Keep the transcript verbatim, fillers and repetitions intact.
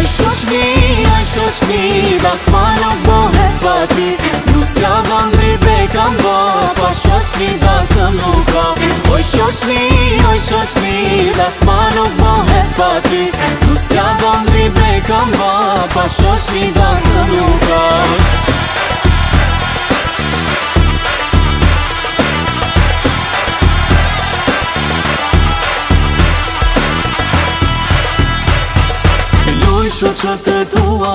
shoqni, oj shoqni, dasma nuk bohet pa ty. Nusja dhan bribe kam ba, pa shoqni dasëm nuk ka. Oj shoqni, oj shoqni, dasma nuk bohet pa ty. Nusja dhan bribe kam ba, pa shoqni dasëm nuk ka. Shoqët e tua